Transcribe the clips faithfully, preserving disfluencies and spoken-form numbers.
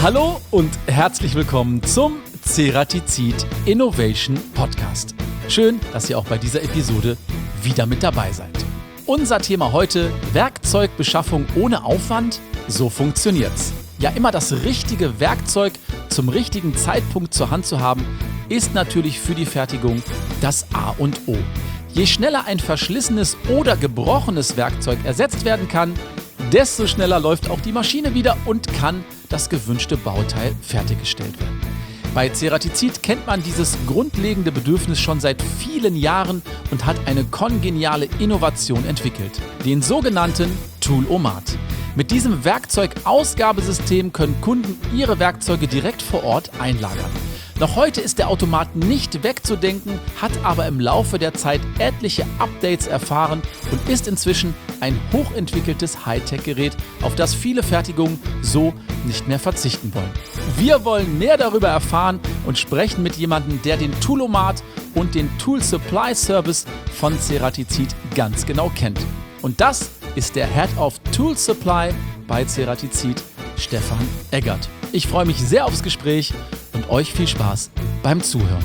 Hallo und herzlich willkommen zum Ceratizid Innovation Podcast. Schön, dass ihr auch bei dieser Episode wieder mit dabei seid. Unser Thema heute: Werkzeugbeschaffung ohne Aufwand. So funktioniert's. Ja, immer das richtige Werkzeug zum richtigen Zeitpunkt zur Hand zu haben, ist natürlich für die Fertigung das A und O. Je schneller ein verschlissenes oder gebrochenes Werkzeug ersetzt werden kann, desto schneller läuft auch die Maschine wieder und kann das gewünschte Bauteil fertiggestellt werden. Bei Ceratizid kennt man dieses grundlegende Bedürfnis schon seit vielen Jahren und hat eine kongeniale Innovation entwickelt, den sogenannten Tool-O-Mat. Mit diesem Werkzeugausgabesystem können Kunden ihre Werkzeuge direkt vor Ort einlagern. Noch heute ist der Automat nicht wegzudenken, hat aber im Laufe der Zeit etliche Updates erfahren und ist inzwischen ein hochentwickeltes Hightech-Gerät, auf das viele Fertigungen so nicht mehr verzichten wollen. Wir wollen mehr darüber erfahren und sprechen mit jemandem, der den Tool-O-Mat und den Tool Supply Service von Ceratizid ganz genau kennt. Und das ist der Head of Tool Supply bei Ceratizid, Stefan Eggert. Ich freue mich sehr aufs Gespräch und euch viel Spaß beim Zuhören.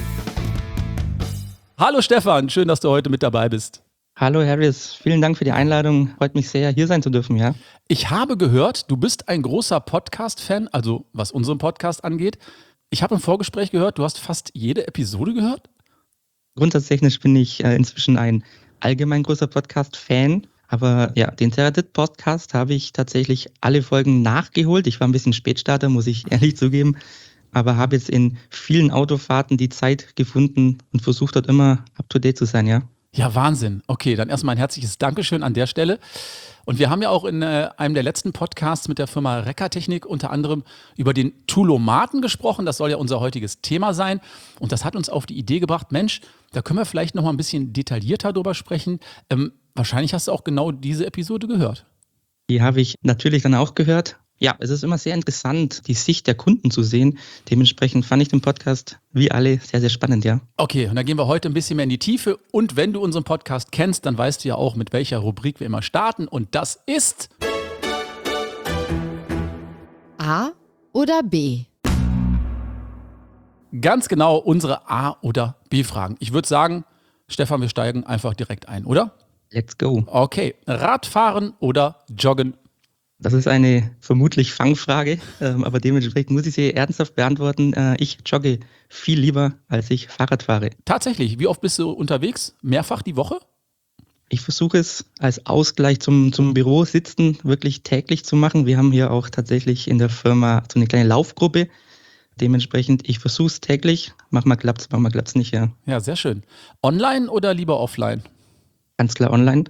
Hallo Stefan, schön, dass du heute mit dabei bist. Hallo Harris, vielen Dank für die Einladung. Freut mich sehr, hier sein zu dürfen, ja. Ich habe gehört, du bist ein großer Podcast-Fan, also was unseren Podcast angeht. Ich habe im Vorgespräch gehört, du hast fast jede Episode gehört? Grundsätzlich bin ich äh, inzwischen ein allgemein großer Podcast-Fan. Aber ja, den Ceratizid-Podcast habe ich tatsächlich alle Folgen nachgeholt. Ich war ein bisschen Spätstarter, muss ich ehrlich zugeben. Aber habe jetzt in vielen Autofahrten die Zeit gefunden und versucht dort immer up-to-date zu sein, ja. Ja, Wahnsinn. Okay, dann erstmal ein herzliches Dankeschön an der Stelle. Und wir haben ja auch in äh, einem der letzten Podcasts mit der Firma Reckertechnik unter anderem über den Tool-O-Maten gesprochen. Das soll ja unser heutiges Thema sein. Und das hat uns auf die Idee gebracht, Mensch, da können wir vielleicht noch mal ein bisschen detaillierter drüber sprechen. Ähm, wahrscheinlich hast du auch genau diese Episode gehört. Die habe ich natürlich dann auch gehört. Ja, es ist immer sehr interessant, die Sicht der Kunden zu sehen. Dementsprechend fand ich den Podcast wie alle sehr, sehr spannend, ja. Okay, und dann gehen wir heute ein bisschen mehr in die Tiefe. Und wenn du unseren Podcast kennst, dann weißt du ja auch, mit welcher Rubrik wir immer starten. Und das ist A oder B? Ganz genau unsere A- oder B-Fragen. Ich würde sagen, Stefan, wir steigen einfach direkt ein, oder? Let's go. Okay, Radfahren oder Joggen? Das ist eine vermutlich Fangfrage, ähm, aber dementsprechend muss ich sie ernsthaft beantworten. Äh, ich jogge viel lieber, als ich Fahrrad fahre. Tatsächlich, wie oft bist du unterwegs? Mehrfach die Woche? Ich versuche es als Ausgleich zum, zum Büro sitzen wirklich täglich zu machen. Wir haben hier auch tatsächlich in der Firma so eine kleine Laufgruppe. Dementsprechend, ich versuche es täglich. Manchmal klappt es, manchmal klappt es nicht, ja. Ja, sehr schön. Online oder lieber offline? Ganz klar online.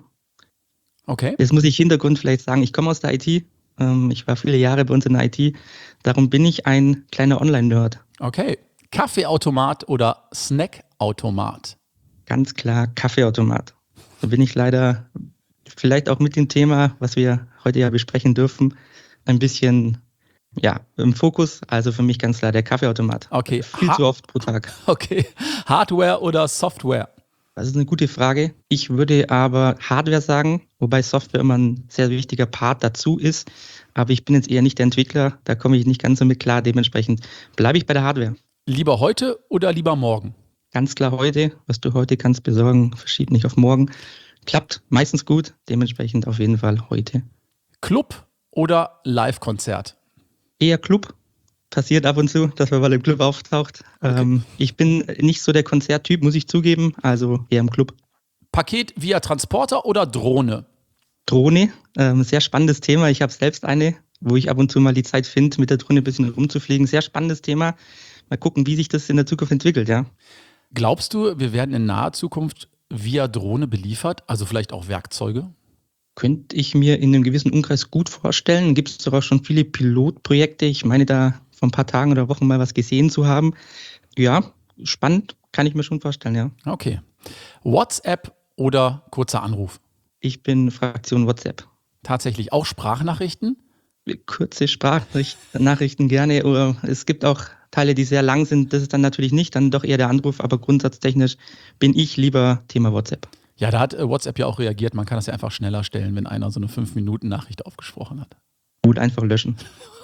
Okay. Jetzt muss ich Hintergrund vielleicht sagen, ich komme aus der I T. Ähm, ich war viele Jahre bei uns in der I T. Darum bin ich ein kleiner Online-Nerd. Okay. Kaffeeautomat oder Snackautomat? Ganz klar Kaffeeautomat. Da bin ich leider vielleicht auch mit dem Thema, was wir heute ja besprechen dürfen, ein bisschen ja, im Fokus. Also für mich ganz klar der Kaffeeautomat. Okay. Viel ha- zu oft pro Tag. Okay. Hardware oder Software? Das ist eine gute Frage. Ich würde aber Hardware sagen, wobei Software immer ein sehr wichtiger Part dazu ist. Aber ich bin jetzt eher nicht der Entwickler, da komme ich nicht ganz so mit klar. Dementsprechend bleibe ich bei der Hardware. Lieber heute oder lieber morgen? Ganz klar heute. Was du heute kannst besorgen, verschiebt nicht auf morgen. Klappt meistens gut, dementsprechend auf jeden Fall heute. Club oder Live-Konzert? Eher Club. Passiert ab und zu, dass man mal im Club auftaucht. Okay. Ähm, ich bin nicht so der Konzerttyp, muss ich zugeben, also eher im Club. Paket via Transporter oder Drohne? Drohne, ähm, sehr spannendes Thema. Ich habe selbst eine, wo ich ab und zu mal die Zeit finde, mit der Drohne ein bisschen rumzufliegen. Sehr spannendes Thema. Mal gucken, wie sich das in der Zukunft entwickelt, ja. Glaubst du, wir werden in naher Zukunft via Drohne beliefert, also vielleicht auch Werkzeuge? Könnte ich mir in einem gewissen Umkreis gut vorstellen. Gibt es doch auch schon viele Pilotprojekte. Ich meine, da vor ein paar Tagen oder Wochen mal was gesehen zu haben. Ja, spannend, kann ich mir schon vorstellen, ja. Okay. WhatsApp oder kurzer Anruf? Ich bin Fraktion WhatsApp. Tatsächlich auch Sprachnachrichten? Kurze Sprachnachrichten gerne. Oder es gibt auch Teile, die sehr lang sind. Das ist dann natürlich nicht, dann doch eher der Anruf. Aber grundsatztechnisch bin ich lieber Thema WhatsApp. Ja, da hat äh, WhatsApp ja auch reagiert. Man kann das ja einfach schneller stellen, wenn einer so eine fünf Minuten Nachricht aufgesprochen hat. Gut, einfach löschen.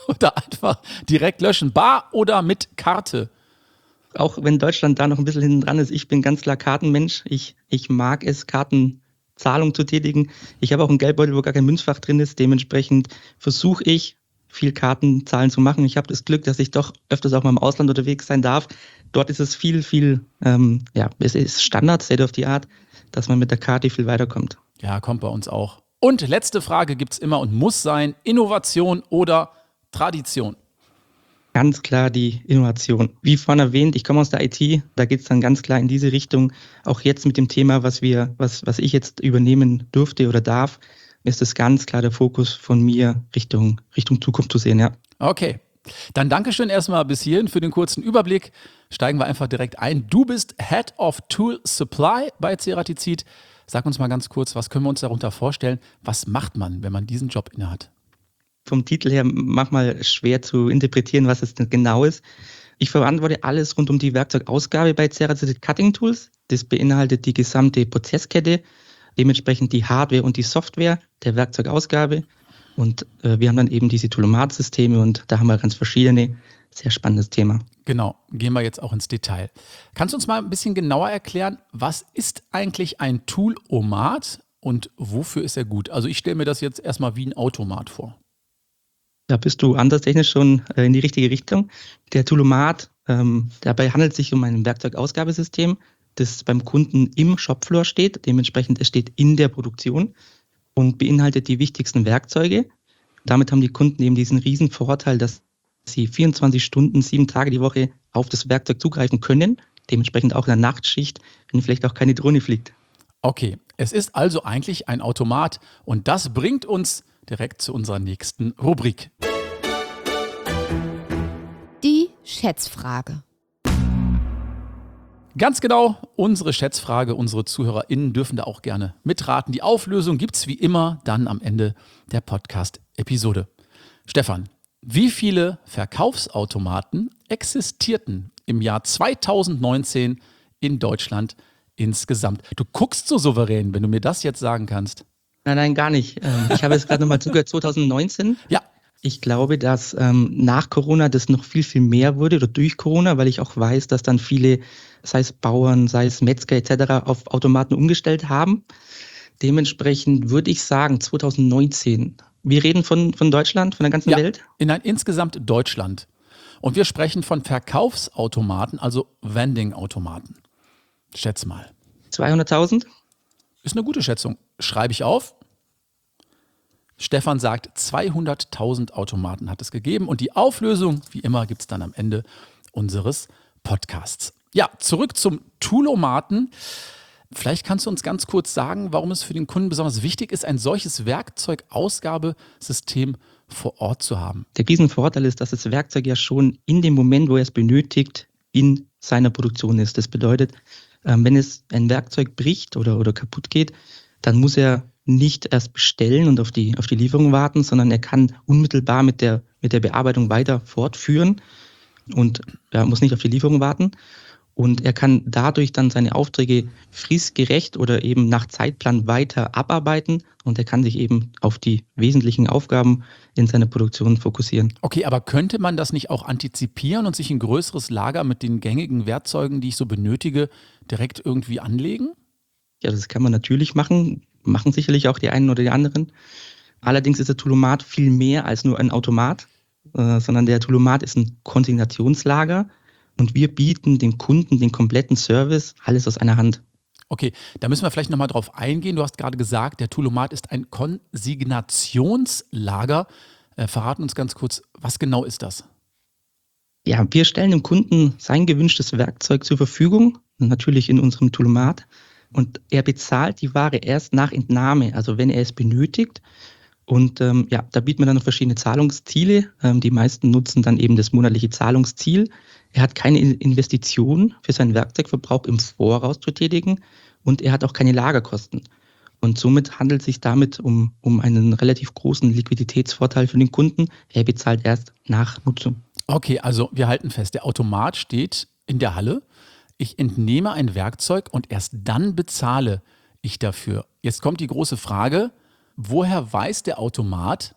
oder einfach direkt löschen? Bar oder mit Karte? Auch wenn Deutschland da noch ein bisschen hinten dran ist, ich bin ganz klar Kartenmensch. Ich, ich mag es, Kartenzahlung zu tätigen. Ich habe auch einen Geldbeutel, wo gar kein Münzfach drin ist. Dementsprechend versuche ich, viel Kartenzahlen zu machen. Ich habe das Glück, dass ich doch öfters auch mal im Ausland unterwegs sein darf. Dort ist es viel, viel, ähm, ja, es ist Standard, State of the Art, dass man mit der Karte viel weiterkommt. Ja, kommt bei uns auch. Und letzte Frage gibt es immer und muss sein, Innovation oder Tradition? Ganz klar die Innovation. Wie vorhin erwähnt, ich komme aus der I T, da geht es dann ganz klar in diese Richtung. Auch jetzt mit dem Thema, was wir, was, was ich jetzt übernehmen durfte oder darf, ist es ganz klar der Fokus von mir Richtung, Richtung Zukunft zu sehen, ja. Okay, dann Dankeschön erstmal bis hierhin für den kurzen Überblick. Steigen wir einfach direkt ein. Du bist Head of Tool Supply bei Ceratizid. Sag uns mal ganz kurz, was können wir uns darunter vorstellen? Was macht man, wenn man diesen Job innehat? Vom Titel her manchmal schwer zu interpretieren, was es denn genau ist. Ich verantworte alles rund um die Werkzeugausgabe bei Ceratizid Cutting Tools. Das beinhaltet die gesamte Prozesskette, dementsprechend die Hardware und die Software der Werkzeugausgabe. Und äh, wir haben dann eben diese Toolomat-Systeme und da haben wir ganz verschiedene. Sehr spannendes Thema. Genau, gehen wir jetzt auch ins Detail. Kannst du uns mal ein bisschen genauer erklären, was ist eigentlich ein Toolomat und wofür ist er gut? Also ich stelle mir das jetzt erstmal wie ein Automat vor. Da bist du anderstechnisch schon äh, in die richtige Richtung. Der Toolomat, ähm, dabei handelt es sich um ein Werkzeugausgabesystem, das beim Kunden im Shopfloor steht. Dementsprechend, es steht in der Produktion und beinhaltet die wichtigsten Werkzeuge. Damit haben die Kunden eben diesen riesen Vorteil, dass sie vierundzwanzig Stunden, sieben Tage die Woche auf das Werkzeug zugreifen können. Dementsprechend auch in der Nachtschicht, wenn vielleicht auch keine Drohne fliegt. Okay, es ist also eigentlich ein Automat und das bringt uns direkt zu unserer nächsten Rubrik. Die Schätzfrage. Ganz genau, unsere Schätzfrage, unsere ZuhörerInnen dürfen da auch gerne mitraten. Die Auflösung gibt es wie immer dann am Ende der Podcast-Episode. Stefan, wie viele Verkaufsautomaten existierten im Jahr zweitausendneunzehn in Deutschland insgesamt? Du guckst so souverän, wenn du mir das jetzt sagen kannst. Nein, nein, gar nicht. Ähm, ich habe jetzt gerade nochmal zugehört, zweitausendneunzehn. Ja. Ich glaube, dass ähm, nach Corona das noch viel, viel mehr wurde oder durch Corona, weil ich auch weiß, dass dann viele, sei es Bauern, sei es Metzger et cetera, auf Automaten umgestellt haben. Dementsprechend würde ich sagen, zweitausendneunzehn. Wir reden von, von Deutschland, von der ganzen Ja, Welt? In ein insgesamt Deutschland. Und wir sprechen von Verkaufsautomaten, also Vending-Automaten. Schätz mal. zweihunderttausend? Ist eine gute Schätzung. Schreibe ich auf. Stefan sagt, zweihunderttausend Automaten hat es gegeben. Und die Auflösung, wie immer, gibt es dann am Ende unseres Podcasts. Ja, zurück zum Toolomaten. Vielleicht kannst du uns ganz kurz sagen, warum es für den Kunden besonders wichtig ist, ein solches Werkzeugausgabesystem vor Ort zu haben. Der Riesenvorteil ist, dass das Werkzeug ja schon in dem Moment, wo er es benötigt, in seiner Produktion ist. Das bedeutet, wenn es ein Werkzeug bricht oder, oder kaputt geht, dann muss er nicht erst bestellen und auf die, auf die Lieferung warten, sondern er kann unmittelbar mit der, mit der Bearbeitung weiter fortführen und er muss nicht auf die Lieferung warten. Und er kann dadurch dann seine Aufträge fristgerecht oder eben nach Zeitplan weiter abarbeiten und er kann sich eben auf die wesentlichen Aufgaben in seiner Produktion fokussieren. Okay, aber könnte man das nicht auch antizipieren und sich ein größeres Lager mit den gängigen Werkzeugen, die ich so benötige, direkt irgendwie anlegen? Ja, das kann man natürlich machen, machen sicherlich auch die einen oder die anderen. Allerdings ist der Toolomat viel mehr als nur ein Automat, äh, sondern der Toolomat ist ein Konsignationslager. Und wir bieten dem Kunden den kompletten Service, alles aus einer Hand. Okay, da müssen wir vielleicht nochmal drauf eingehen. Du hast gerade gesagt, der Toolomat ist ein Konsignationslager. Äh, verraten uns ganz kurz, was genau ist das? Ja, wir stellen dem Kunden sein gewünschtes Werkzeug zur Verfügung, natürlich in unserem Toolomat. Und er bezahlt die Ware erst nach Entnahme, also wenn er es benötigt. Und ähm, ja, da bieten wir dann noch verschiedene Zahlungsziele. Ähm, die meisten nutzen dann eben das monatliche Zahlungsziel. Er hat keine Investition für seinen Werkzeugverbrauch im Voraus zu tätigen und er hat auch keine Lagerkosten. Und somit handelt es sich damit um, um einen relativ großen Liquiditätsvorteil für den Kunden. Er bezahlt erst nach Nutzung. Okay, also wir halten fest, der Automat steht in der Halle. Ich entnehme ein Werkzeug und erst dann bezahle ich dafür. Jetzt kommt die große Frage, woher weiß der Automat,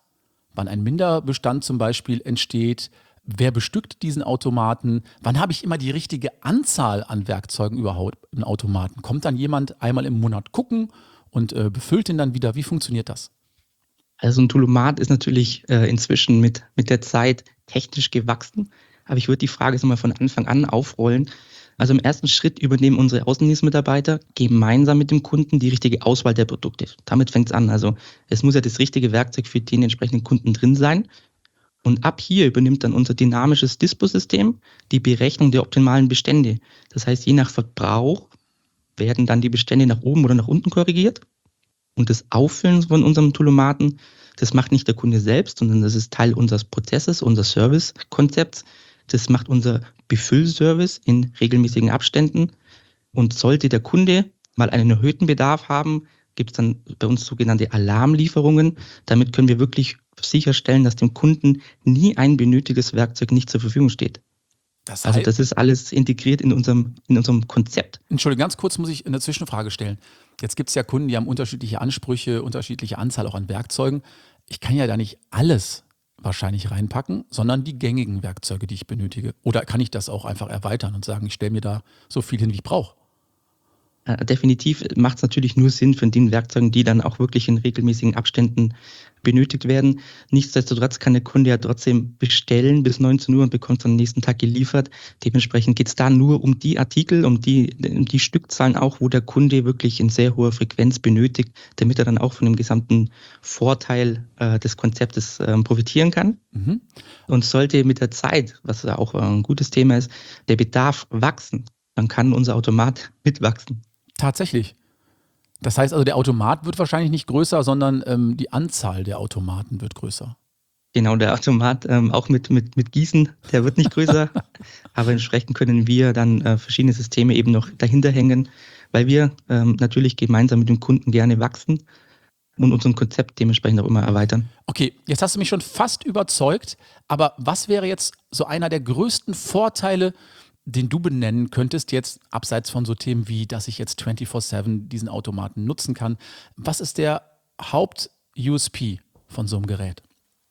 wann ein Minderbestand zum Beispiel entsteht. Wer bestückt diesen Automaten? Wann habe ich immer die richtige Anzahl an Werkzeugen überhaupt im Automaten? Kommt dann jemand einmal im Monat gucken und äh, befüllt den dann wieder? Wie funktioniert das? Also ein Toolomat ist natürlich äh, inzwischen mit, mit der Zeit technisch gewachsen. Aber ich würde die Frage jetzt mal von Anfang an aufrollen. Also im ersten Schritt übernehmen unsere Außendienstmitarbeiter gemeinsam mit dem Kunden die richtige Auswahl der Produkte. Damit fängt es an. Also es muss ja das richtige Werkzeug für den entsprechenden Kunden drin sein. Und ab hier übernimmt dann unser dynamisches Disposystem die Berechnung der optimalen Bestände. Das heißt, je nach Verbrauch werden dann die Bestände nach oben oder nach unten korrigiert. Und das Auffüllen von unserem Toolomaten, das macht nicht der Kunde selbst, sondern das ist Teil unseres Prozesses, unseres Servicekonzepts. Das macht unser Befüllservice in regelmäßigen Abständen. Und sollte der Kunde mal einen erhöhten Bedarf haben, gibt es dann bei uns sogenannte Alarmlieferungen. Damit können wir wirklich sicherstellen, dass dem Kunden nie ein benötigtes Werkzeug nicht zur Verfügung steht. Das Also heißt, das ist alles integriert in unserem, in unserem Konzept. Entschuldigung, ganz kurz muss ich eine Zwischenfrage stellen. Jetzt gibt es ja Kunden, die haben unterschiedliche Ansprüche, unterschiedliche Anzahl auch an Werkzeugen. Ich kann ja da nicht alles wahrscheinlich reinpacken, sondern die gängigen Werkzeuge, die ich benötige. Oder kann ich das auch einfach erweitern und sagen, ich stelle mir da so viel hin, wie ich brauche? Äh, definitiv macht es natürlich nur Sinn von den Werkzeugen, die dann auch wirklich in regelmäßigen Abständen benötigt werden. Nichtsdestotrotz kann der Kunde ja trotzdem bestellen bis neunzehn Uhr und bekommt es am nächsten Tag geliefert. Dementsprechend geht es da nur um die Artikel, um die, um die Stückzahlen auch, wo der Kunde wirklich in sehr hoher Frequenz benötigt, damit er dann auch von dem gesamten Vorteil äh, des Konzeptes äh, profitieren kann. Mhm. Und sollte mit der Zeit, was ja auch ein gutes Thema ist, der Bedarf wachsen, dann kann unser Automat mitwachsen. Tatsächlich. Das heißt also, der Automat wird wahrscheinlich nicht größer, sondern ähm, die Anzahl der Automaten wird größer. Genau, der Automat, ähm, auch mit, mit, mit Gießen, der wird nicht größer, aber entsprechend können wir dann äh, verschiedene Systeme eben noch dahinter hängen, weil wir ähm, natürlich gemeinsam mit dem Kunden gerne wachsen und unser Konzept dementsprechend auch immer erweitern. Okay, jetzt hast du mich schon fast überzeugt, aber was wäre jetzt so einer der größten Vorteile, den du benennen könntest, jetzt abseits von so Themen wie, dass ich jetzt vierundzwanzig sieben diesen Automaten nutzen kann? Was ist der Haupt-U S P von so einem Gerät?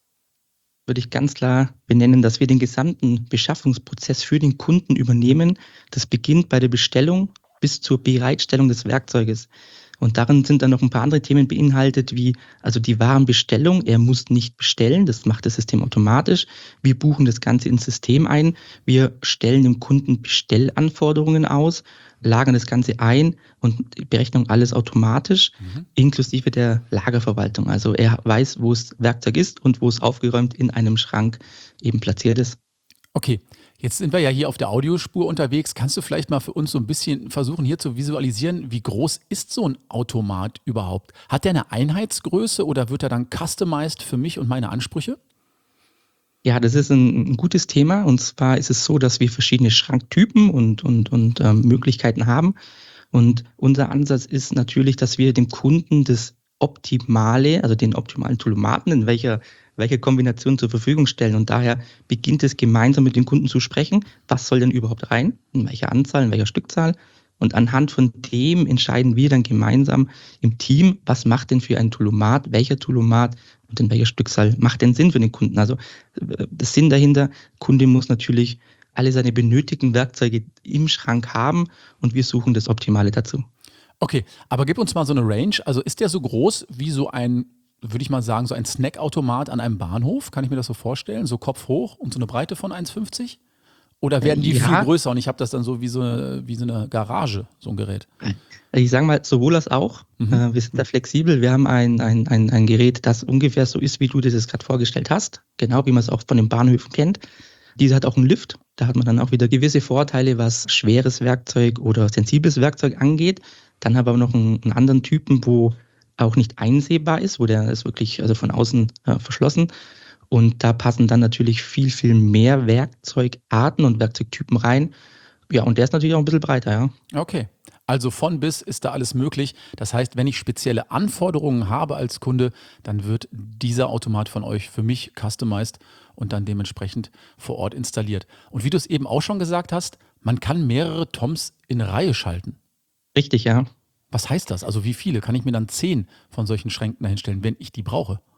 Würde ich ganz klar benennen, dass wir den gesamten Beschaffungsprozess für den Kunden übernehmen. Das beginnt bei der Bestellung bis zur Bereitstellung des Werkzeuges. Und darin sind dann noch ein paar andere Themen beinhaltet, wie also die Warenbestellung. Er muss nicht bestellen, das macht das System automatisch. Wir buchen das Ganze ins System ein. Wir stellen dem Kunden Bestellanforderungen aus, lagern das Ganze ein und die Berechnung alles automatisch, mhm. inklusive der Lagerverwaltung. Also er weiß, wo das Werkzeug ist und wo es aufgeräumt in einem Schrank eben platziert ist. Okay, jetzt sind wir ja hier auf der Audiospur unterwegs. Kannst du vielleicht mal für uns so ein bisschen versuchen, hier zu visualisieren, wie groß ist so ein Automat überhaupt? Hat der eine Einheitsgröße oder wird er dann customized für mich und meine Ansprüche? Ja, das ist ein, ein gutes Thema. Und zwar ist es so, dass wir verschiedene Schranktypen und, und, und ähm, Möglichkeiten haben. Und unser Ansatz ist natürlich, dass wir dem Kunden das Optimale, also den optimalen Toolomaten, in welcher welche Kombination zur Verfügung stellen. Und daher beginnt es gemeinsam mit den Kunden zu sprechen, was soll denn überhaupt rein, in welcher Anzahl, in welcher Stückzahl. Und anhand von dem entscheiden wir dann gemeinsam im Team, was macht denn für ein Toolomat, welcher Toolomat und in welcher Stückzahl macht denn Sinn für den Kunden. Also das Sinn dahinter, der Kunde muss natürlich alle seine benötigten Werkzeuge im Schrank haben und wir suchen das Optimale dazu. Okay, aber gib uns mal so eine Range. Also ist der so groß wie so ein, würde ich mal sagen, so ein Snackautomat an einem Bahnhof? Kann ich mir das so vorstellen? So Kopf hoch und so eine Breite von eins fünfzig? Oder werden die ja viel größer und ich habe das dann so wie so eine, wie so eine Garage, so ein Gerät? Ich sage mal, sowohl als auch. Mhm. Wir sind da flexibel. Wir haben ein, ein, ein, ein Gerät, das ungefähr so ist, wie du dir das gerade vorgestellt hast. Genau, wie man es auch von den Bahnhöfen kennt. Diese hat auch einen Lift. Da hat man dann auch wieder gewisse Vorteile, was schweres Werkzeug oder sensibles Werkzeug angeht. Dann haben wir aber noch einen, einen anderen Typen, wo auch nicht einsehbar ist, wo der ist wirklich also von außen äh, verschlossen. Und da passen dann natürlich viel, viel mehr Werkzeugarten und Werkzeugtypen rein. Ja, und der ist natürlich auch ein bisschen breiter, ja. Okay, also von bis ist da alles möglich. Das heißt, wenn ich spezielle Anforderungen habe als Kunde, dann wird dieser Automat von euch für mich customized und dann dementsprechend vor Ort installiert. Und wie du es eben auch schon gesagt hast, man kann mehrere Toms in Reihe schalten. Richtig, ja. Was heißt das? Also wie viele? Kann ich mir dann zehn von solchen Schränken dahinstellen, wenn ich die brauche?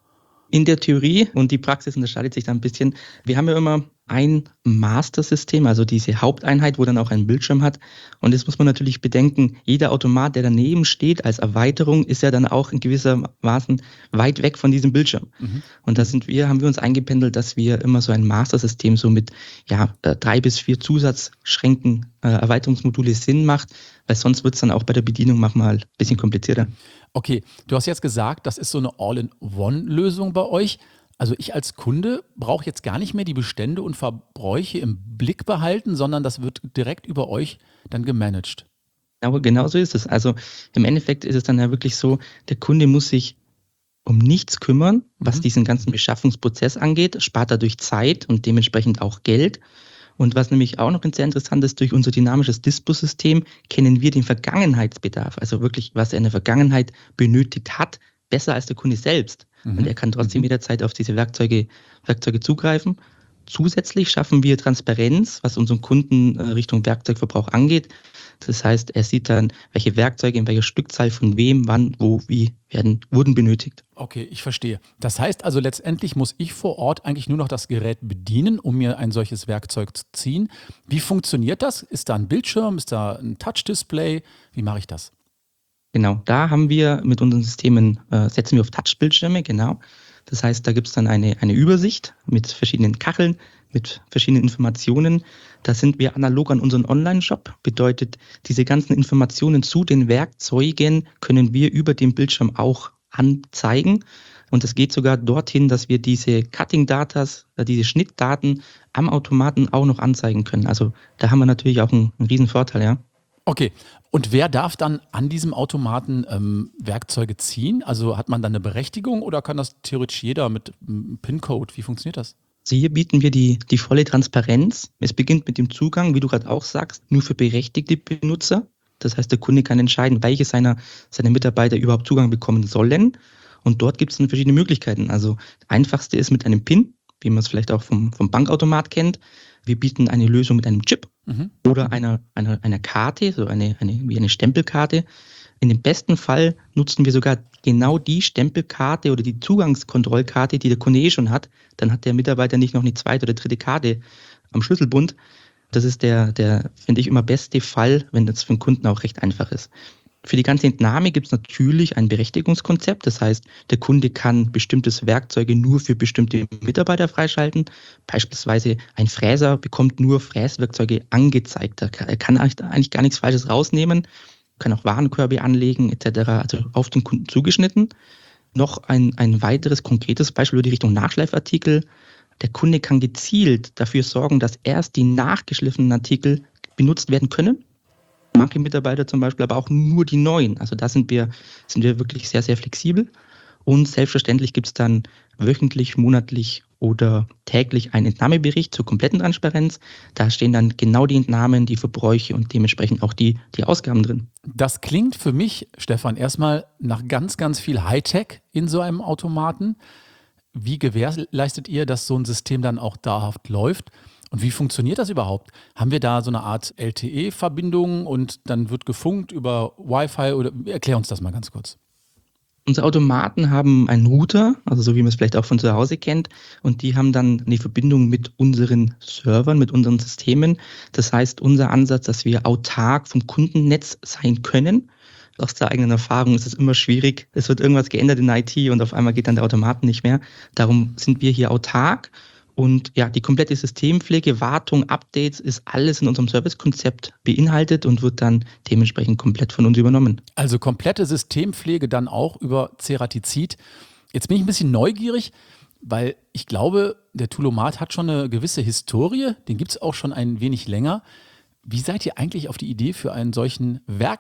In der Theorie und die Praxis unterscheidet sich da ein bisschen. Wir haben ja immer ein Master-System, also diese Haupteinheit, wo dann auch ein Bildschirm hat. Und das muss man natürlich bedenken, jeder Automat, der daneben steht als Erweiterung, ist ja dann auch in gewissermaßen weit weg von diesem Bildschirm. Mhm. Und da sind wir, haben wir uns eingependelt, dass wir immer so ein Master-System so mit ja, drei bis vier Zusatzschränken, äh, Erweiterungsmodule Sinn macht, weil sonst wird es dann auch bei der Bedienung manchmal ein bisschen komplizierter. Okay, du hast jetzt gesagt, das ist so eine All-in-One-Lösung bei euch. Also ich als Kunde brauche jetzt gar nicht mehr die Bestände und Verbräuche im Blick behalten, sondern das wird direkt über euch dann gemanagt. Aber genau so ist es. Also im Endeffekt ist es dann ja wirklich so, der Kunde muss sich um nichts kümmern, was mhm. diesen ganzen Beschaffungsprozess angeht, spart dadurch Zeit und dementsprechend auch Geld. Und was nämlich auch noch sehr interessant ist, durch unser dynamisches Dispo-System kennen wir den Vergangenheitsbedarf, also wirklich, was er in der Vergangenheit benötigt hat, besser als der Kunde selbst. Mhm. Und er kann trotzdem jederzeit auf diese Werkzeuge, Werkzeuge zugreifen. Zusätzlich schaffen wir Transparenz, was unseren Kunden Richtung Werkzeugverbrauch angeht. Das heißt, er sieht dann, welche Werkzeuge in welcher Stückzahl von wem, wann, wo, wie werden, wurden benötigt. Okay, ich verstehe. Das heißt also, letztendlich muss ich vor Ort eigentlich nur noch das Gerät bedienen, um mir ein solches Werkzeug zu ziehen. Wie funktioniert das? Ist da ein Bildschirm? Ist da ein Touch-Display? Wie mache ich das? Genau, da haben wir mit unseren Systemen, äh, setzen wir auf Touch-Bildschirme, genau. Das heißt, da gibt es dann eine, eine Übersicht mit verschiedenen Kacheln, mit verschiedenen Informationen. Da sind wir analog an unseren Online-Shop. Bedeutet, diese ganzen Informationen zu den Werkzeugen können wir über den Bildschirm auch anzeigen. Und es geht sogar dorthin, dass wir diese Cutting-Datas, diese Schnittdaten am Automaten auch noch anzeigen können. Also da haben wir natürlich auch einen, einen riesen Vorteil, ja. Okay, und wer darf dann an diesem Automaten ähm, Werkzeuge ziehen? Also hat man dann eine Berechtigung oder kann das theoretisch jeder mit einem PIN-Code? Wie funktioniert das? Also hier bieten wir die, die volle Transparenz. Es beginnt mit dem Zugang, wie du gerade auch sagst, nur für berechtigte Benutzer. Das heißt, der Kunde kann entscheiden, welche seiner, seiner Mitarbeiter überhaupt Zugang bekommen sollen. Und dort gibt es dann verschiedene Möglichkeiten. Also das einfachste ist mit einem PIN, wie man es vielleicht auch vom, vom Bankautomat kennt. Wir bieten eine Lösung mit einem Chip mhm. oder einer, einer, einer Karte, so eine, eine, wie eine Stempelkarte. In dem besten Fall nutzen wir sogar genau die Stempelkarte oder die Zugangskontrollkarte, die der Kunde eh schon hat. Dann hat der Mitarbeiter nicht noch eine zweite oder dritte Karte am Schlüsselbund. Das ist der, der finde ich, immer beste Fall, wenn das für den Kunden auch recht einfach ist. Für die ganze Entnahme gibt es natürlich ein Berechtigungskonzept. Das heißt, der Kunde kann bestimmtes Werkzeuge nur für bestimmte Mitarbeiter freischalten. Beispielsweise ein Fräser bekommt nur Fräswerkzeuge angezeigt. Er kann eigentlich gar nichts Falsches rausnehmen, kann auch Warenkörbe anlegen et cetera. Also auf den Kunden zugeschnitten. Noch ein, ein weiteres konkretes Beispiel über die Richtung Nachschleifartikel. Der Kunde kann gezielt dafür sorgen, dass erst die nachgeschliffenen Artikel benutzt werden können. Manche Mitarbeiter zum Beispiel, aber auch nur die neuen. Also da sind wir, sind wir wirklich sehr, sehr flexibel. Und selbstverständlich gibt es dann wöchentlich, monatlich oder täglich einen Entnahmebericht zur kompletten Transparenz. Da stehen dann genau die Entnahmen, die Verbräuche und dementsprechend auch die, die Ausgaben drin. Das klingt für mich, Stefan, erstmal nach ganz, ganz viel Hightech in so einem Automaten. Wie gewährleistet ihr, dass so ein System dann auch dauerhaft läuft? Und wie funktioniert das überhaupt? Haben wir da so eine Art L T E-Verbindung und dann wird gefunkt über Wi-Fi oder erklär uns das mal ganz kurz. Unsere Automaten haben einen Router, also so wie man es vielleicht auch von zu Hause kennt, und die haben dann eine Verbindung mit unseren Servern, mit unseren Systemen. Das heißt, unser Ansatz, dass wir autark vom Kundennetz sein können. Aus der eigenen Erfahrung ist es immer schwierig. Es wird irgendwas geändert in I T und auf einmal geht dann der Automat nicht mehr. Darum sind wir hier autark. Und ja, die komplette Systempflege, Wartung, Updates ist alles in unserem Servicekonzept beinhaltet und wird dann dementsprechend komplett von uns übernommen. Also komplette Systempflege dann auch über Ceratizid. Jetzt bin ich ein bisschen neugierig, weil ich glaube, der Tool-O-Mat hat schon eine gewisse Historie, den gibt es auch schon ein wenig länger. Wie seid ihr eigentlich auf die Idee für einen solchen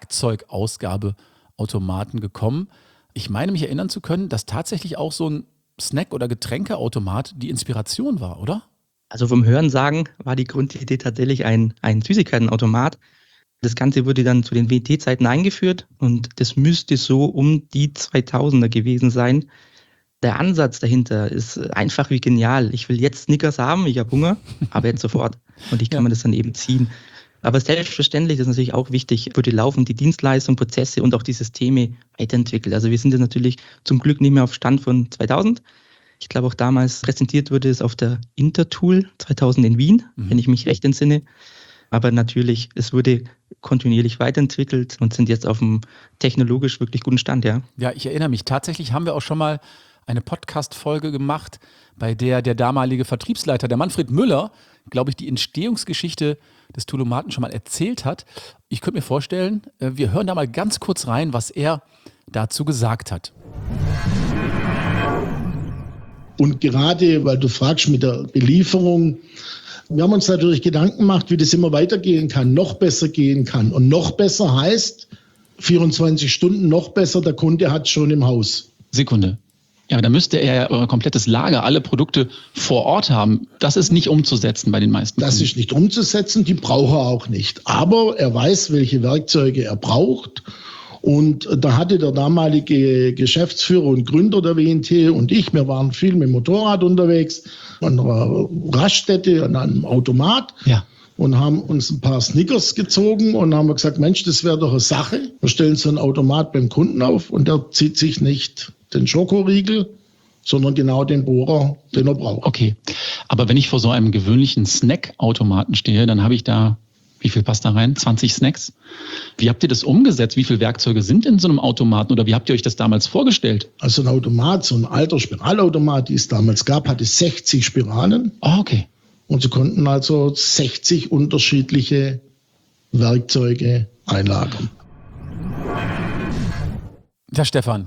Werkzeugausgabeautomaten gekommen? Ich meine mich erinnern zu können, dass tatsächlich auch so ein Snack- oder Getränkeautomat die Inspiration war, oder? Also vom Hörensagen war die Grundidee tatsächlich ein, ein Süßigkeitenautomat. Das Ganze wurde dann zu den W T-Zeiten eingeführt und das müsste so um die zweitausender gewesen sein. Der Ansatz dahinter ist einfach wie genial. Ich will jetzt Snickers haben, ich habe Hunger, aber jetzt sofort. Und ich kann ja. mir das dann eben ziehen. Aber selbstverständlich ist natürlich auch wichtig, wurde laufend die Dienstleistung, Prozesse und auch die Systeme weiterentwickelt. Also wir sind jetzt natürlich zum Glück nicht mehr auf Stand von zweitausend. Ich glaube auch damals präsentiert wurde es auf der Intertool zweitausend in Wien, mhm. wenn ich mich recht entsinne. Aber natürlich, es wurde kontinuierlich weiterentwickelt und sind jetzt auf einem technologisch wirklich guten Stand, ja. Ja, ich erinnere mich. Tatsächlich haben wir auch schon mal eine Podcast-Folge gemacht, bei der der damalige Vertriebsleiter, der Manfred Müller, glaube ich, die Entstehungsgeschichte des Tulomaten schon mal erzählt hat. Ich könnte mir vorstellen, wir hören da mal ganz kurz rein, was er dazu gesagt hat. Und gerade, weil du fragst mit der Belieferung, wir haben uns natürlich Gedanken gemacht, wie das immer weitergehen kann, noch besser gehen kann. Und noch besser heißt vierundzwanzig Stunden, noch besser, der Kunde hat es schon im Haus. Sekunde. Ja, da müsste er ja euer komplettes Lager, alle Produkte vor Ort haben. Das ist nicht umzusetzen bei den meisten Das Kunden. ist nicht umzusetzen, die braucht er auch nicht. Aber er weiß, welche Werkzeuge er braucht. Und da hatte der damalige Geschäftsführer und Gründer der W N T und ich, wir waren viel mit dem Motorrad unterwegs, an einer Raststätte, an einem Automat. Ja. Und haben uns ein paar Snickers gezogen und haben gesagt, Mensch, das wäre doch eine Sache. Wir stellen so einen Automat beim Kunden auf und der zieht sich nicht den Schokoriegel, sondern genau den Bohrer, den er braucht. Okay, aber wenn ich vor so einem gewöhnlichen Snackautomaten stehe, dann habe ich da, wie viel passt da rein? zwanzig Snacks. Wie habt ihr das umgesetzt? Wie viele Werkzeuge sind in so einem Automaten oder wie habt ihr euch das damals vorgestellt? Also ein Automat, so ein alter Spiralautomat, die es damals gab, hatte sechzig Spiralen. Oh, okay. Und sie konnten also sechzig unterschiedliche Werkzeuge einlagern. Ja, Stefan,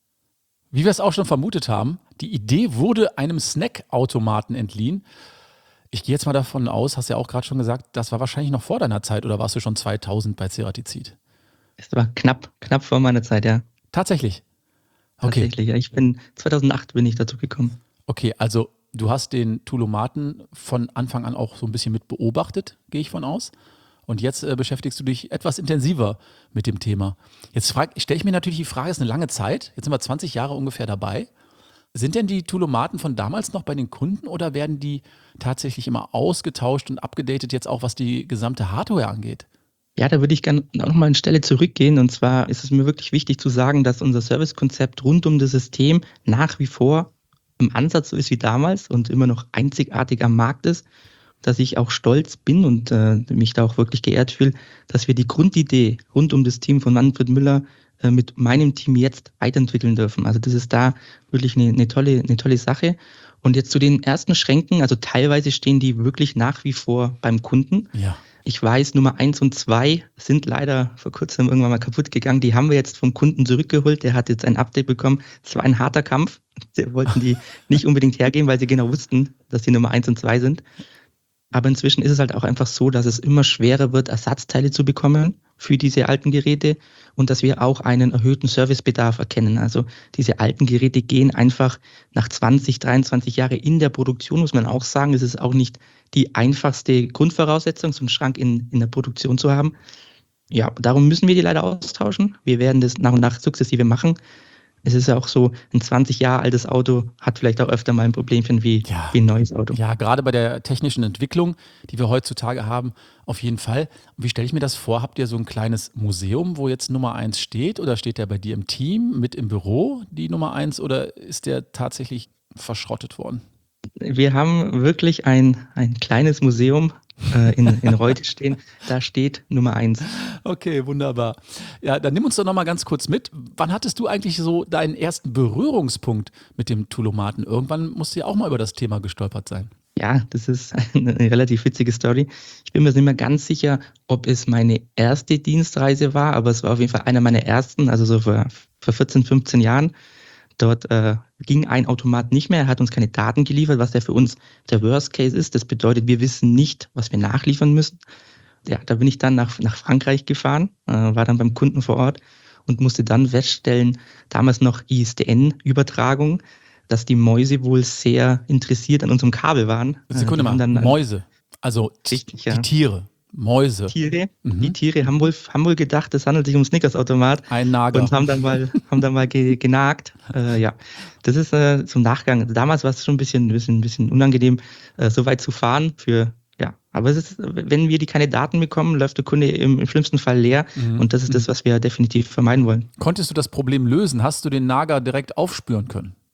wie wir es auch schon vermutet haben, die Idee wurde einem Snackautomaten entliehen. Ich gehe jetzt mal davon aus, hast ja auch gerade schon gesagt, das war wahrscheinlich noch vor deiner Zeit oder warst du schon zweitausend bei Ceratizid? Es war knapp, knapp vor meiner Zeit, ja. Tatsächlich? Okay. Tatsächlich, ja. Ich bin, zweitausendacht bin ich dazu gekommen. Okay, also du hast den Tulomaten von Anfang an auch so ein bisschen mit beobachtet, gehe ich von aus. Und jetzt äh, beschäftigst du dich etwas intensiver mit dem Thema. Jetzt stelle ich mir natürlich die Frage, es ist eine lange Zeit, jetzt sind wir zwanzig Jahre ungefähr dabei. Sind denn die Tulomaten von damals noch bei den Kunden oder werden die tatsächlich immer ausgetauscht und abgedatet, jetzt auch was die gesamte Hardware angeht? Ja, da würde ich gerne noch mal eine Stelle zurückgehen. Und zwar ist es mir wirklich wichtig zu sagen, dass unser Servicekonzept rund um das System nach wie vor im Ansatz so ist wie damals und immer noch einzigartig am Markt ist, dass ich auch stolz bin und äh, mich da auch wirklich geehrt fühle, dass wir die Grundidee rund um das Team von Manfred Müller äh, mit meinem Team jetzt weiterentwickeln dürfen. Also das ist da wirklich eine, eine tolle, eine tolle Sache. Und jetzt zu den ersten Schränken, also teilweise stehen die wirklich nach wie vor beim Kunden. Ja. Ich weiß, Nummer eins und zwei sind leider vor kurzem irgendwann mal kaputt gegangen. Die haben wir jetzt vom Kunden zurückgeholt. Der hat jetzt ein Update bekommen. Es war ein harter Kampf. Die wollten die nicht unbedingt hergeben, weil sie genau wussten, dass die Nummer eins und zwei sind. Aber inzwischen ist es halt auch einfach so, dass es immer schwerer wird, Ersatzteile zu bekommen für diese alten Geräte und dass wir auch einen erhöhten Servicebedarf erkennen. Also diese alten Geräte gehen einfach nach zwanzig, dreiundzwanzig Jahre in der Produktion, muss man auch sagen. Es ist auch nicht die einfachste Grundvoraussetzung, so einen Schrank in, in der Produktion zu haben. Ja, darum müssen wir die leider austauschen. Wir werden das nach und nach sukzessive machen. Es ist ja auch so, ein zwanzig Jahre altes Auto hat vielleicht auch öfter mal ein Problemchen wie, ja. wie ein neues Auto. Ja, gerade bei der technischen Entwicklung, die wir heutzutage haben, auf jeden Fall. Und wie stelle ich mir das vor? Habt ihr so ein kleines Museum, wo jetzt Nummer eins steht? Oder steht der bei dir im Team, mit im Büro, die Nummer eins? Oder ist der tatsächlich verschrottet worden? Wir haben wirklich ein, ein kleines Museum äh, in, in Reute stehen. Da steht Nummer eins. Okay, wunderbar. Ja, dann nimm uns doch noch mal ganz kurz mit. Wann hattest du eigentlich so deinen ersten Berührungspunkt mit dem Tulomaten? Irgendwann musst du ja auch mal über das Thema gestolpert sein. Ja, das ist eine, eine relativ witzige Story. Ich bin mir nicht mehr ganz sicher, ob es meine erste Dienstreise war, aber es war auf jeden Fall einer meiner ersten, also so vor, vor vierzehn, fünfzehn Jahren. Dort äh, ging ein Automat nicht mehr, er hat uns keine Daten geliefert, was der für uns der Worst Case ist. Das bedeutet, wir wissen nicht, was wir nachliefern müssen. Ja, da bin ich dann nach, nach Frankreich gefahren, äh, war dann beim Kunden vor Ort und musste dann feststellen, damals noch I S D N-Übertragung, dass die Mäuse wohl sehr interessiert an unserem Kabel waren. Sekunde mal, dann, Mäuse, also richtig, die ja. Tiere. Mäuse. Tiere, mhm. Die Tiere haben wohl, haben wohl gedacht, es handelt sich um Snickers-Automat. Ein Nager. Und haben dann mal, haben dann mal ge, genagt. Äh, ja, das ist äh, zum Nachgang. Damals war es schon ein bisschen, ein bisschen, ein bisschen unangenehm, äh, so weit zu fahren. Für, ja, aber es ist, wenn wir die keine Daten bekommen, läuft der Kunde im, im schlimmsten Fall leer. Mhm. Und das ist das, was wir definitiv vermeiden wollen. Konntest du das Problem lösen? Hast du den Nager direkt aufspüren können?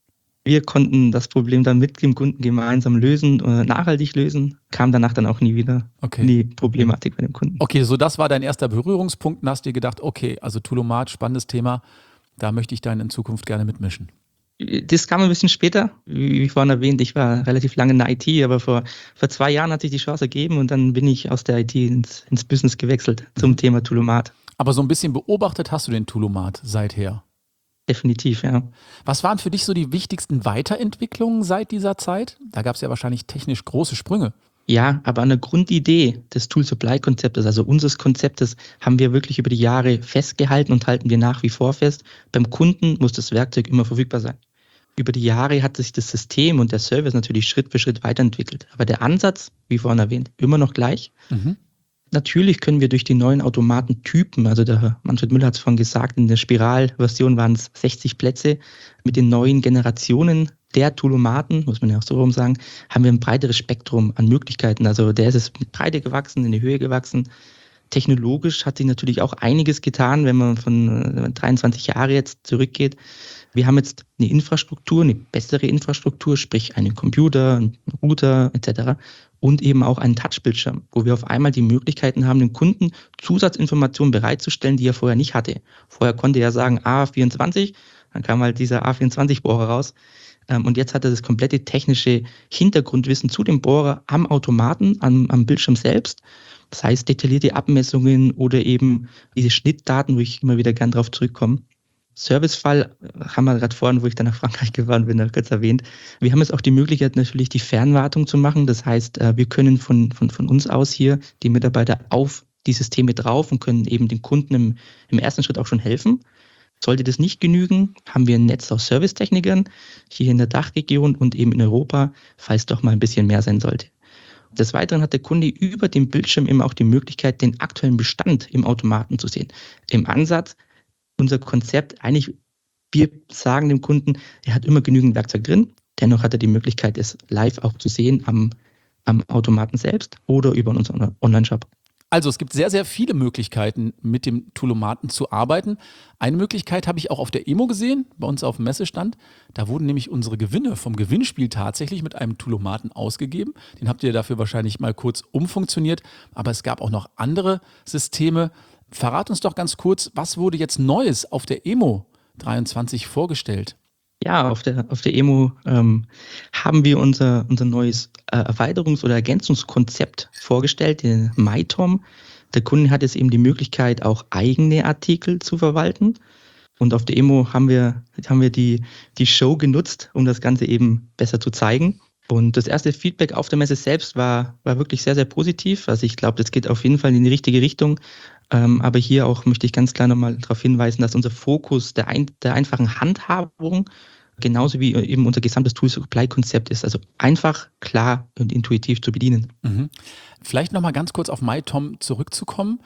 Wir konnten das Problem dann mit dem Kunden gemeinsam lösen, äh, nachhaltig lösen, kam danach dann auch nie wieder Okay. in die Problematik bei dem Kunden. Okay, so das war dein erster Berührungspunkt und hast dir gedacht, okay, also Toolomat, spannendes Thema, da möchte ich dann in Zukunft gerne mitmischen. Das kam ein bisschen später, wie, wie vorhin erwähnt, ich war relativ lange in der I T, aber vor, vor zwei Jahren hat sich die Chance ergeben und dann bin ich aus der I T ins, ins Business gewechselt zum Thema Toolomat. Aber so ein bisschen beobachtet hast du den Toolomat seither. Definitiv, ja. Was waren für dich so die wichtigsten Weiterentwicklungen seit dieser Zeit? Da gab es ja wahrscheinlich technisch große Sprünge. Ja, aber an der Grundidee des Tool-Supply-Konzeptes, also unseres Konzeptes, haben wir wirklich über die Jahre festgehalten und halten wir nach wie vor fest. Beim Kunden muss das Werkzeug immer verfügbar sein. Über die Jahre hat sich das System und der Service natürlich Schritt für Schritt weiterentwickelt. Aber der Ansatz, wie vorhin erwähnt, immer noch gleich. Mhm. Natürlich können wir durch die neuen Automatentypen, also der Herr Manfred Müller hat es vorhin gesagt, in der Spiral-Version waren es sechzig Plätze, mit den neuen Generationen der Toolomaten, muss man ja auch so rum sagen, haben wir ein breiteres Spektrum an Möglichkeiten. Also der ist es mit Breite gewachsen, in die Höhe gewachsen. Technologisch hat sich natürlich auch einiges getan, wenn man von dreiundzwanzig Jahre jetzt zurückgeht. Wir haben jetzt eine Infrastruktur, eine bessere Infrastruktur, sprich einen Computer, einen Router et cetera und eben auch einen Touchbildschirm, wo wir auf einmal die Möglichkeiten haben, dem Kunden Zusatzinformationen bereitzustellen, die er vorher nicht hatte. Vorher konnte er sagen A vierundzwanzig, dann kam halt dieser A vierundzwanzig-Bohrer raus. Und jetzt hat er das komplette technische Hintergrundwissen zu dem Bohrer am Automaten, am, am Bildschirm selbst. Das heißt, detaillierte Abmessungen oder eben diese Schnittdaten, wo ich immer wieder gern drauf zurückkomme. Servicefall haben wir gerade vorhin, wo ich dann nach Frankreich gefahren bin, noch kurz erwähnt. Wir haben jetzt auch die Möglichkeit, natürlich die Fernwartung zu machen. Das heißt, wir können von, von, von uns aus hier die Mitarbeiter auf die Systeme drauf und können eben dem Kunden im, im ersten Schritt auch schon helfen. Sollte das nicht genügen, haben wir ein Netz aus Servicetechnikern hier in der Dachregion und eben in Europa, falls doch mal ein bisschen mehr sein sollte. Des Weiteren hat der Kunde über den Bildschirm eben auch die Möglichkeit, den aktuellen Bestand im Automaten zu sehen. Im Ansatz, unser Konzept, eigentlich, wir sagen dem Kunden, er hat immer genügend Werkzeug drin, dennoch hat er die Möglichkeit, es live auch zu sehen am, am Automaten selbst oder über unseren Online-Shop. Also es gibt sehr, sehr viele Möglichkeiten, mit dem Toolomaten zu arbeiten. Eine Möglichkeit habe ich auch auf der E M O gesehen, bei uns auf dem Messestand. Da wurden nämlich unsere Gewinne vom Gewinnspiel tatsächlich mit einem Toolomaten ausgegeben. Den habt ihr dafür wahrscheinlich mal kurz umfunktioniert. Aber es gab auch noch andere Systeme. Verrat uns doch ganz kurz, was wurde jetzt Neues auf der E M O dreiundzwanzig vorgestellt? Ja, auf der, auf der E M O ähm, haben wir unser, unser neues äh, Erweiterungs- oder Ergänzungskonzept vorgestellt, den MyTom. Der Kunde hat jetzt eben die Möglichkeit, auch eigene Artikel zu verwalten. Und auf der E M O haben wir, haben wir die, die Show genutzt, um das Ganze eben besser zu zeigen. Und das erste Feedback auf der Messe selbst war, war wirklich sehr, sehr positiv. Also ich glaube, das geht auf jeden Fall in die richtige Richtung. Ähm, aber hier auch möchte ich ganz klar nochmal darauf hinweisen, dass unser Fokus der, ein, der einfachen Handhabung genauso wie eben unser gesamtes Tool-Supply-Konzept ist. Also einfach, klar und intuitiv zu bedienen. Mhm. Vielleicht nochmal ganz kurz auf MyTom zurückzukommen.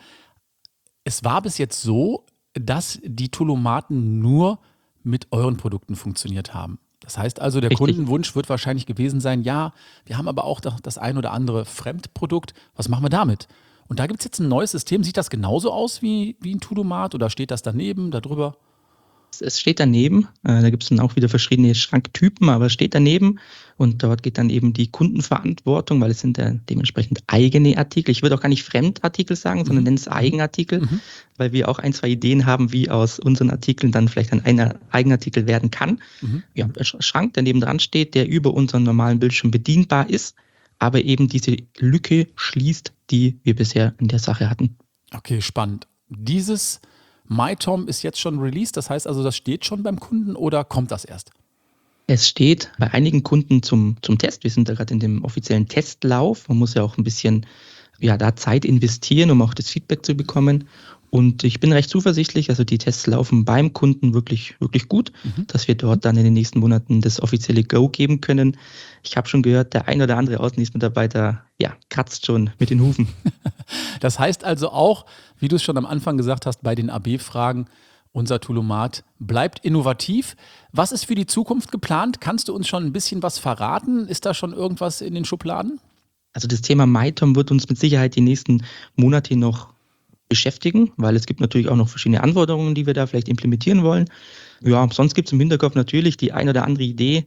Es war bis jetzt so, dass die Toolomaten nur mit euren Produkten funktioniert haben. Das heißt also, der Richtig. Kundenwunsch wird wahrscheinlich gewesen sein, ja, wir haben aber auch das ein oder andere Fremdprodukt. Was machen wir damit? Und da gibt es jetzt ein neues System. Sieht das genauso aus wie, wie ein Toolomat oder steht das daneben, darüber? Es steht daneben, äh, da gibt es dann auch wieder verschiedene Schranktypen, aber es steht daneben und dort geht dann eben die Kundenverantwortung, weil es sind ja dementsprechend eigene Artikel. Ich würde auch gar nicht Fremdartikel sagen, sondern nenne es Eigenartikel, Mhm. weil wir auch ein, zwei Ideen haben, wie aus unseren Artikeln dann vielleicht ein Eigenartikel werden kann. Mhm. Ja, der Schrank, der neben dran steht, der über unseren normalen Bildschirm bedienbar ist, aber eben diese Lücke schließt, die wir bisher in der Sache hatten. Okay, spannend. Dieses MyTom ist jetzt schon released, das heißt also, das steht schon beim Kunden oder kommt das erst? Es steht bei einigen Kunden zum, zum Test. Wir sind da gerade in dem offiziellen Testlauf. Man muss ja auch ein bisschen ja, da Zeit investieren, um auch das Feedback zu bekommen. Und ich bin recht zuversichtlich, also die Tests laufen beim Kunden wirklich, wirklich gut, Mhm. dass wir dort dann in den nächsten Monaten das offizielle Go geben können. Ich habe schon gehört, der ein oder andere Außendienstmitarbeiter, ja, kratzt schon mit den Hufen. Das heißt also auch, wie du es schon am Anfang gesagt hast, bei den A B-Fragen, unser Toolomat bleibt innovativ. Was ist für die Zukunft geplant? Kannst du uns schon ein bisschen was verraten? Ist da schon irgendwas in den Schubladen? Also das Thema MyTom wird uns mit Sicherheit die nächsten Monate noch beschäftigen, weil es gibt natürlich auch noch verschiedene Anforderungen, die wir da vielleicht implementieren wollen. Ja, sonst gibt es im Hinterkopf natürlich die ein oder andere Idee,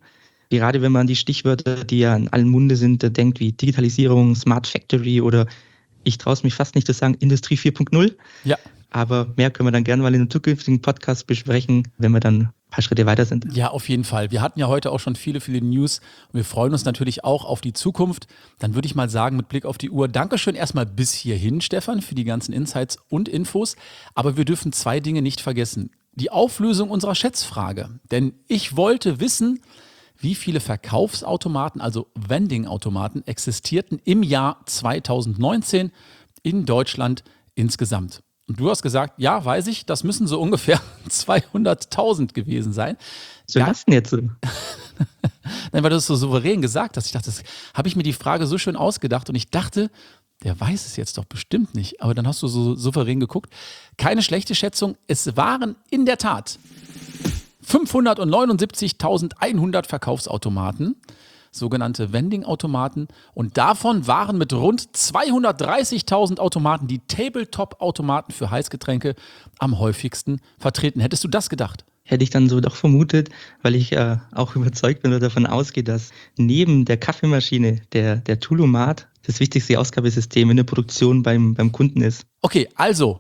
Gerade wenn man an die Stichwörter, die ja in allen Munde sind, denkt, wie Digitalisierung, Smart Factory oder ich traue es mich fast nicht zu sagen, Industrie vier Punkt null. Ja. Aber mehr können wir dann gerne mal in einem zukünftigen Podcast besprechen, wenn wir dann ein paar Schritte weiter sind. Ja, auf jeden Fall. Wir hatten ja heute auch schon viele, viele News und wir freuen uns natürlich auch auf die Zukunft. Dann würde ich mal sagen, mit Blick auf die Uhr, Dankeschön erstmal bis hierhin, Stefan, für die ganzen Insights und Infos. Aber wir dürfen zwei Dinge nicht vergessen. Die Auflösung unserer Schätzfrage. Denn ich wollte wissen, wie viele Verkaufsautomaten, also Vending-Automaten, existierten im Jahr zweitausendneunzehn in Deutschland insgesamt. Und du hast gesagt, ja, weiß ich, das müssen so ungefähr zweihunderttausend gewesen sein. So ja. was denn jetzt so? Nein, weil du es so souverän gesagt hast. Ich dachte, das habe ich mir die Frage so schön ausgedacht und ich dachte, der weiß es jetzt doch bestimmt nicht. Aber dann hast du so souverän geguckt. Keine schlechte Schätzung. Es waren in der Tat fünfhundertneunundsiebzigtausendeinhundert Verkaufsautomaten, sogenannte Vending-Automaten. Und davon waren mit rund zweihundertdreißigtausend Automaten die Tabletop-Automaten für Heißgetränke am häufigsten vertreten. Hättest du das gedacht? Hätte ich dann so doch vermutet, weil ich äh, auch überzeugt bin oder davon ausgehe, dass neben der Kaffeemaschine der, der Toolomat das wichtigste Ausgabesystem in der Produktion beim, beim Kunden ist. Okay, also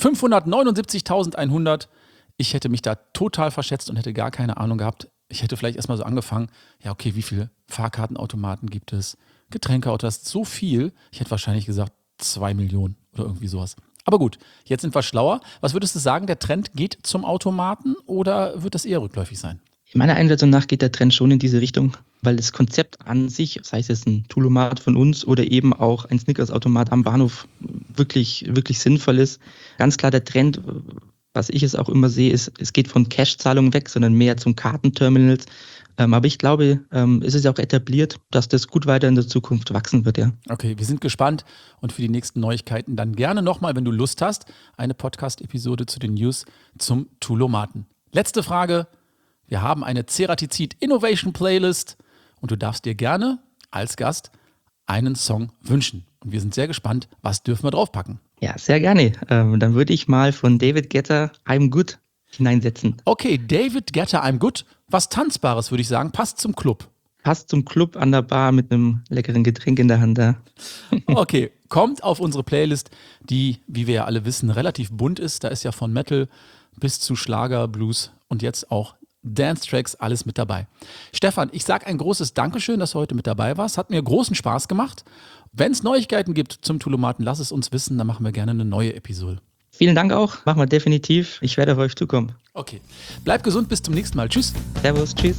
fünfhundertneunundsiebzigtausendeinhundert. Ich hätte mich da total verschätzt und hätte gar keine Ahnung gehabt. Ich hätte vielleicht erstmal so angefangen, ja okay, wie viele Fahrkartenautomaten gibt es? Getränkeautos, so viel. Ich hätte wahrscheinlich gesagt zwei Millionen oder irgendwie sowas. Aber gut, jetzt sind wir schlauer. Was würdest du sagen, der Trend geht zum Automaten oder wird das eher rückläufig sein? Meiner Einschätzung nach geht der Trend schon in diese Richtung, weil das Konzept an sich, sei es jetzt ein Toolomat von uns oder eben auch ein Snickers-Automat am Bahnhof, wirklich, wirklich sinnvoll ist. Ganz klar der Trend, was ich es auch immer sehe, ist, es geht von Cash-Zahlungen weg, sondern mehr zum Kartenterminals. Ähm, aber ich glaube, ähm, es ist ja auch etabliert, dass das gut weiter in der Zukunft wachsen wird, ja. Okay, wir sind gespannt und für die nächsten Neuigkeiten dann gerne nochmal, wenn du Lust hast, eine Podcast-Episode zu den News zum Toolomaten. Letzte Frage. Wir haben eine Ceratizid Innovation Playlist und du darfst dir gerne als Gast einen Song wünschen. Und wir sind sehr gespannt, was dürfen wir draufpacken? Ja, sehr gerne. Ähm, dann würde ich mal von David Guetta I'm Good hineinsetzen. Okay, David Guetta I'm Good. Was Tanzbares, würde ich sagen, passt zum Club. Passt zum Club an der Bar mit einem leckeren Getränk in der Hand. Ja. Okay, kommt auf unsere Playlist, die, wie wir ja alle wissen, relativ bunt ist. Da ist ja von Metal bis zu Schlager, Blues und jetzt auch Dance-Tracks, alles mit dabei. Stefan, ich sage ein großes Dankeschön, dass du heute mit dabei warst. Hat mir großen Spaß gemacht. Wenn es Neuigkeiten gibt zum Toolomaten, lass es uns wissen, dann machen wir gerne eine neue Episode. Vielen Dank auch, machen wir definitiv. Ich werde auf euch zukommen. Okay, bleib gesund, bis zum nächsten Mal. Tschüss. Servus, tschüss.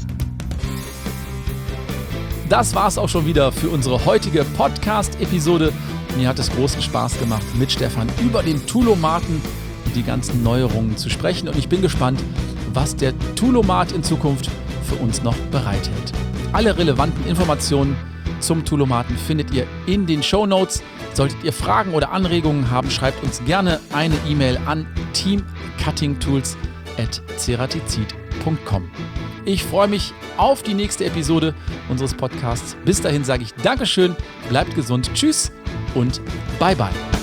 Das war's auch schon wieder für unsere heutige Podcast-Episode. Mir hat es großen Spaß gemacht, mit Stefan über den Toolomaten und die ganzen Neuerungen zu sprechen. Und ich bin gespannt, was der Toolomat in Zukunft für uns noch bereithält. Alle relevanten Informationen zum Toolomaten findet ihr in den Shownotes. Solltet ihr Fragen oder Anregungen haben, schreibt uns gerne eine E-Mail an team cutting tools at ceratizid punkt com. Ich freue mich auf die nächste Episode unseres Podcasts. Bis dahin sage ich Dankeschön, bleibt gesund, tschüss und bye bye.